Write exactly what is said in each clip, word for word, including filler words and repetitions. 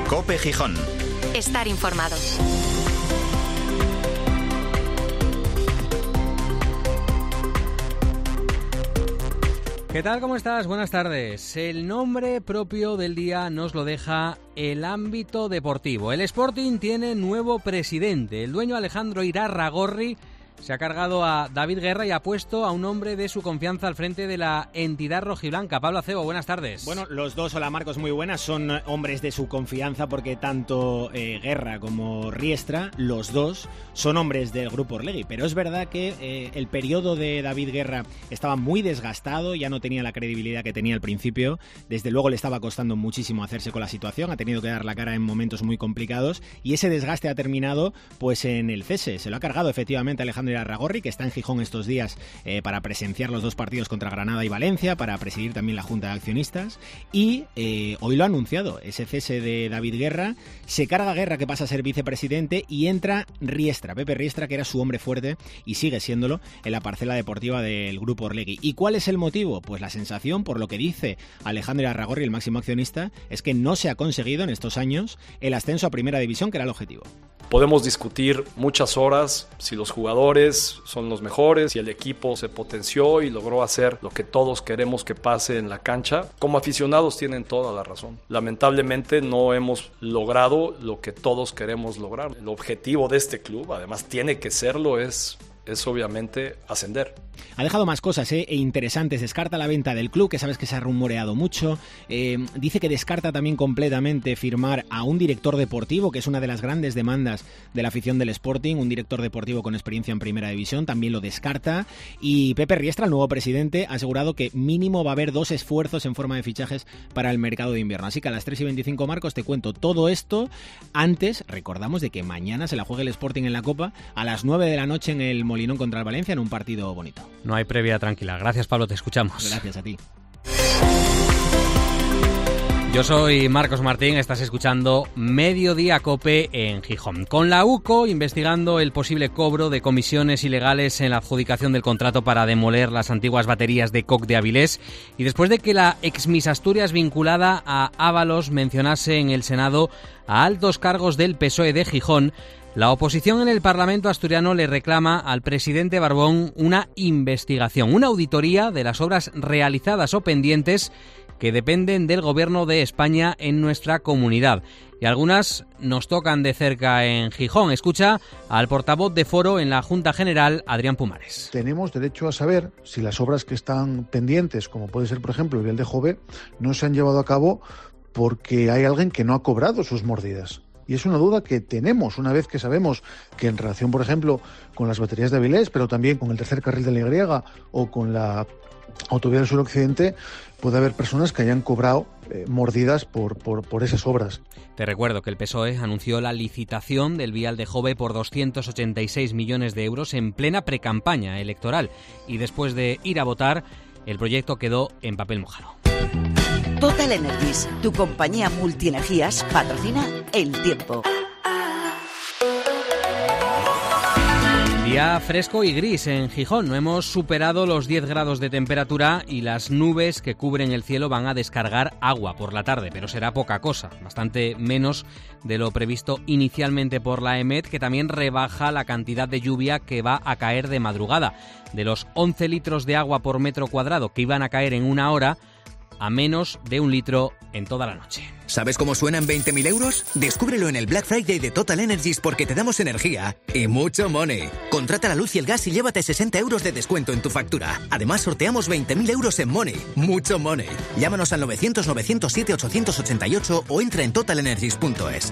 COPE Gijón. Estar informado. ¿Qué tal? ¿Cómo estás? Buenas tardes. El nombre propio del día nos lo deja el ámbito deportivo. El Sporting tiene nuevo presidente. El dueño Alejandro Irarragorri se ha cargado a David Guerra y ha puesto a un hombre de su confianza al frente de la entidad rojiblanca. Pablo Acebo, buenas tardes. Bueno, los dos, hola Marcos, muy buenas, son hombres de su confianza porque tanto eh, Guerra como Riestra, los dos, son hombres del Grupo Orlegui. Pero es verdad que eh, el periodo de David Guerra estaba muy desgastado, ya no tenía la credibilidad que tenía al principio. Desde luego le estaba costando muchísimo hacerse con la situación, ha tenido que dar la cara en momentos muy complicados y ese desgaste ha terminado pues en el cese. Se lo ha cargado efectivamente Alejandro Irarragorri, que está en Gijón estos días eh, para presenciar los dos partidos contra Granada y Valencia, para presidir también la Junta de Accionistas, y eh, hoy lo ha anunciado, ese cese de David Guerra. Se carga Guerra, que pasa a ser vicepresidente, y entra Riestra, Pepe Riestra, que era su hombre fuerte y sigue siéndolo en la parcela deportiva del Grupo Orlegui. ¿Y cuál es el motivo? Pues la sensación, por lo que dice Alejandro Irarragorri, el máximo accionista, es que no se ha conseguido en estos años el ascenso a Primera División, que era el objetivo. Podemos discutir muchas horas si los jugadores son los mejores, si el equipo se potenció y logró hacer lo que todos queremos que pase en la cancha. Como aficionados tienen toda la razón. Lamentablemente no hemos logrado lo que todos queremos lograr. El objetivo de este club, además tiene que serlo, es... es obviamente ascender. Ha dejado más cosas ¿eh? e interesantes. Descarta la venta del club, que sabes que se ha rumoreado mucho. Eh, dice que descarta también completamente firmar a un director deportivo, que es una de las grandes demandas de la afición del Sporting, un director deportivo con experiencia en Primera División, también lo descarta. Y Pepe Riestra, el nuevo presidente, ha asegurado que mínimo va a haber dos esfuerzos en forma de fichajes para el mercado de invierno. Así que a las tres y veinticinco, Marcos, te cuento todo esto. Antes, recordamos de que mañana se la juegue el Sporting en la Copa a las nueve de la noche en el Molinón contra el Valencia, en un partido bonito. No hay previa tranquila. Gracias, Pablo, te escuchamos. Gracias a ti. Yo soy Marcos Martín, estás escuchando Mediodía COPE en Gijón. Con la UCO investigando el posible cobro de comisiones ilegales en la adjudicación del contrato para demoler las antiguas baterías de Coc de Avilés, y después de que la ex Miss Asturias vinculada a Ábalos mencionase en el Senado a altos cargos del P S O E de Gijón, la oposición en el Parlamento asturiano le reclama al presidente Barbón una investigación, una auditoría de las obras realizadas o pendientes que dependen del Gobierno de España en nuestra comunidad. Y algunas nos tocan de cerca en Gijón. Escucha al portavoz de Foro en la Junta General, Adrián Pumares. Tenemos derecho a saber si las obras que están pendientes, como puede ser por ejemplo el vial de Jove, no se han llevado a cabo porque hay alguien que no ha cobrado sus mordidas. Y es una duda que tenemos una vez que sabemos que en relación, por ejemplo, con las baterías de Avilés, pero también con el tercer carril de la Y o con la autovía del suroccidente, puede haber personas que hayan cobrado eh, mordidas por, por, por esas obras. Te recuerdo que el P S O E anunció la licitación del vial de Jove por doscientos ochenta y seis millones de euros en plena precampaña electoral. Y después de ir a votar, el proyecto quedó en papel mojado. Total Energies, tu compañía multienergías, patrocina El Tiempo. Día fresco y gris en Gijón. No hemos superado los diez grados de temperatura y las nubes que cubren el cielo van a descargar agua por la tarde, pero será poca cosa, bastante menos de lo previsto inicialmente por la EMET, que también rebaja la cantidad de lluvia que va a caer de madrugada. De los once litros de agua por metro cuadrado que iban a caer en una hora, a menos de un litro en toda la noche. ¿Sabes cómo suenan veinte mil euros? Descúbrelo en el Black Friday de Total Energies, porque te damos energía y mucho money. Contrata la luz y el gas y llévate sesenta euros de descuento en tu factura. Además, sorteamos veinte mil euros en money. Mucho money. Llámanos al novecientos novecientos siete ochocientos ochenta y ocho o entra en total energies punto es.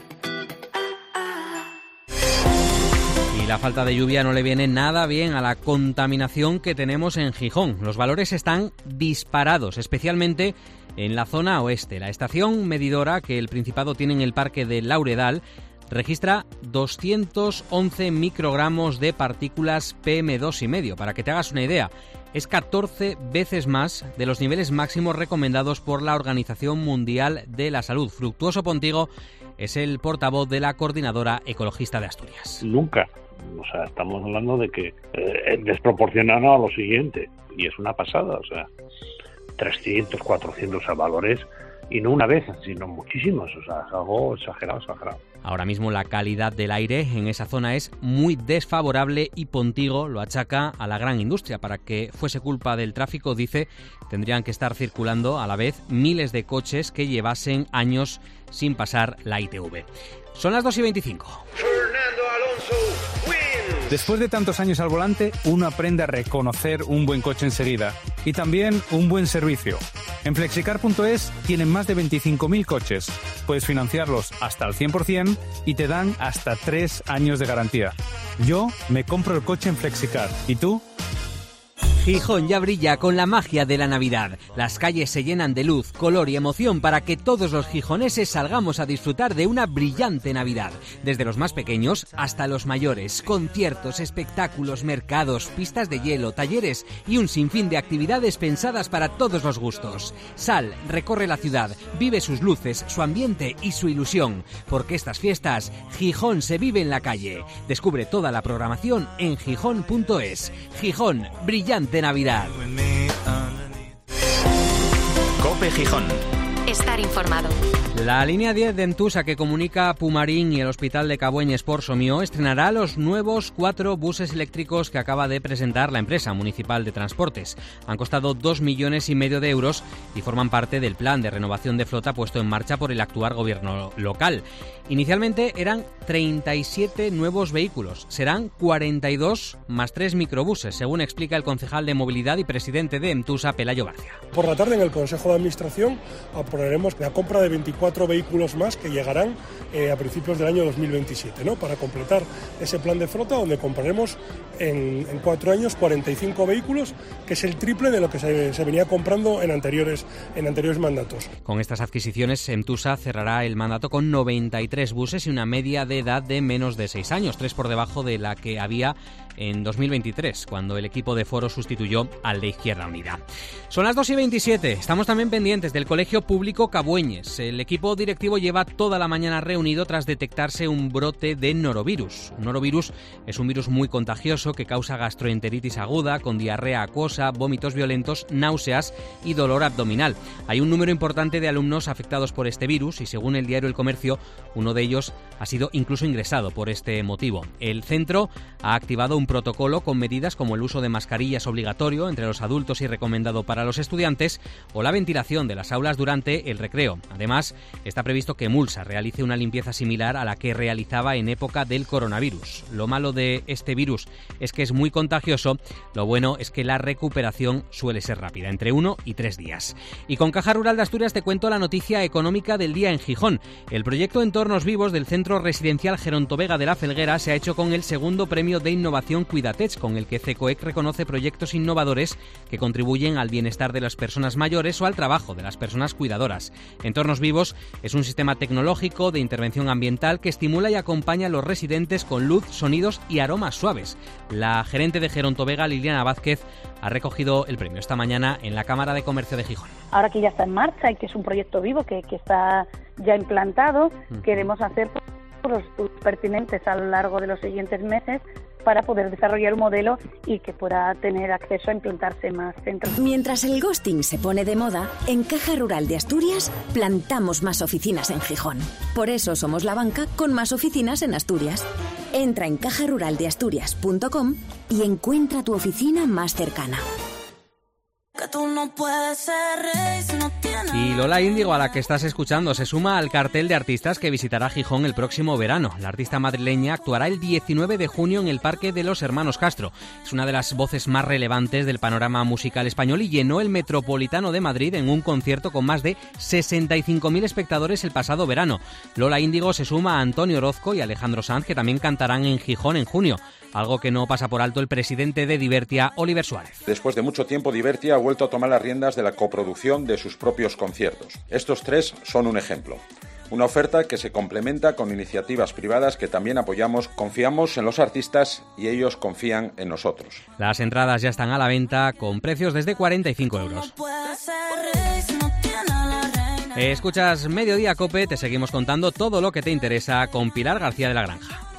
Y la falta de lluvia no le viene nada bien a la contaminación que tenemos en Gijón. Los valores están disparados, especialmente en la zona oeste. La estación medidora que el Principado tiene en el Parque de Lauredal registra doscientos once microgramos de partículas P M dos coma cinco. Para que te hagas una idea, es catorce veces más de los niveles máximos recomendados por la Organización Mundial de la Salud. Fructuoso Pontigo es el portavoz de la Coordinadora Ecologista de Asturias. Nunca. O sea, estamos hablando de que eh, es desproporcionado a lo siguiente, y es una pasada, o sea, trescientos, cuatrocientos a valores y no una vez, sino muchísimos, o sea, es algo exagerado, exagerado. Ahora mismo la calidad del aire en esa zona es muy desfavorable y Pontigo lo achaca a la gran industria. Para que fuese culpa del tráfico, dice, tendrían que estar circulando a la vez miles de coches que llevasen años sin pasar la I T V. Son las dos y veinticinco. Fernando Alonso wins. Después de tantos años al volante, uno aprende a reconocer un buen coche enseguida y también un buen servicio. En Flexicar punto es tienen más de veinticinco mil coches. Puedes financiarlos hasta el cien por ciento y te dan hasta tres años de garantía. Yo me compro el coche en Flexicar. ¿Y tú? Gijón ya brilla con la magia de la Navidad. Las calles se llenan de luz, color y emoción para que todos los gijoneses salgamos a disfrutar de una brillante Navidad. Desde los más pequeños hasta los mayores. Conciertos, espectáculos, mercados, pistas de hielo, talleres y un sinfín de actividades pensadas para todos los gustos. Sal, recorre la ciudad, vive sus luces, su ambiente y su ilusión. Porque estas fiestas, Gijón se vive en la calle. Descubre toda la programación en Gijón punto es. Gijón, brillante de Navidad. COPE Gijón. Estar informado. La línea diez de Entusa, que comunica Pumarín y el Hospital de Cabueñes por Somio, estrenará los nuevos cuatro buses eléctricos que acaba de presentar la empresa municipal de transportes. Han costado dos millones y medio de euros y forman parte del plan de renovación de flota puesto en marcha por el actual gobierno local. Inicialmente eran treinta y siete nuevos vehículos, serán cuarenta y dos más tres microbuses, según explica el concejal de movilidad y presidente de Entusa, Pelayo García. Por la tarde en el Consejo de Administración aprobaremos la compra de veinticuatro vehículos más que llegarán eh, a principios del año dos mil veintisiete, ¿no? Para completar ese plan de flota donde compraremos en, en cuatro años cuarenta y cinco vehículos, que es el triple de lo que se, se venía comprando en anteriores, en anteriores mandatos. Con estas adquisiciones, Entusa cerrará el mandato con noventa y tres buses y una media de edad de menos de seis años, tres por debajo de la que había en dos mil veintitrés, cuando el equipo de Foro sustituyó al de Izquierda Unida. Son las dos y veintisiete, estamos también pendientes del Colegio Público Cabueñes. El equipo directivo lleva toda la mañana reunido tras detectarse un brote de norovirus. Un norovirus es un virus muy contagioso que causa gastroenteritis aguda, con diarrea acuosa, vómitos violentos, náuseas y dolor abdominal. Hay un número importante de alumnos afectados por este virus y, según el diario El Comercio, uno de ellos ha sido incluso ingresado por este motivo. El centro ha activado un protocolo con medidas como el uso de mascarillas obligatorio entre los adultos y recomendado para los estudiantes, o la ventilación de las aulas durante el recreo. Además, está previsto que Mulsa realice una limpieza similar a la que realizaba en época del coronavirus. Lo malo de este virus es que es muy contagioso, lo bueno es que la recuperación suele ser rápida, entre uno y tres días. Y con Caja Rural de Asturias te cuento la noticia económica del día en Gijón. El proyecto Entornos Vivos del Centro Residencial Gerontovega de la Felguera se ha hecho con el segundo premio de innovación Cuidatech, con el que CECOEC reconoce proyectos innovadores que contribuyen al bienestar de las personas mayores o al trabajo de las personas cuidadoras. Entornos Vivos es un sistema tecnológico de intervención ambiental que estimula y acompaña a los residentes con luz, sonidos y aromas suaves. La gerente de Gerontovega, Liliana Vázquez, ha recogido el premio esta mañana en la Cámara de Comercio de Gijón. Ahora que ya está en marcha y que es un proyecto vivo que, que está ya implantado, uh-huh. queremos hacer los estudios pertinentes a lo largo de los siguientes meses para poder desarrollar un modelo y que pueda tener acceso a implantarse más centros. Mientras el ghosting se pone de moda, en Caja Rural de Asturias plantamos más oficinas en Gijón. Por eso somos la banca con más oficinas en Asturias. Entra en caja rural de asturias punto com y encuentra tu oficina más cercana. Y Lola Índigo, a la que estás escuchando, se suma al cartel de artistas que visitará Gijón el próximo verano. La artista madrileña actuará el diecinueve de junio en el Parque de los Hermanos Castro. Es una de las voces más relevantes del panorama musical español y llenó el Metropolitano de Madrid en un concierto con más de sesenta y cinco mil espectadores el pasado verano. Lola Índigo se suma a Antonio Orozco y Alejandro Sanz, que también cantarán en Gijón en junio. Algo que no pasa por alto el presidente de Divertia, Oliver Suárez. Después de mucho tiempo, Divertia ha vuelto a tomar las riendas de la coproducción de sus propios conciertos. Estos tres son un ejemplo. Una oferta que se complementa con iniciativas privadas que también apoyamos. Confiamos en los artistas y ellos confían en nosotros. Las entradas ya están a la venta con precios desde cuarenta y cinco euros. Escuchas Mediodía Cope, te seguimos contando todo lo que te interesa con Pilar García de la Granja.